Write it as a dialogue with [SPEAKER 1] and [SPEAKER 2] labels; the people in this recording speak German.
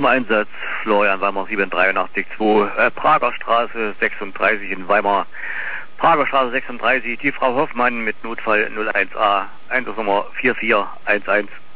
[SPEAKER 1] zum Einsatz Florian Weimar 7882, Prager Straße 36 in Weimar. Prager Straße 36, die Frau Hoffmann mit Notfall 01a, Einsatznummer 4411.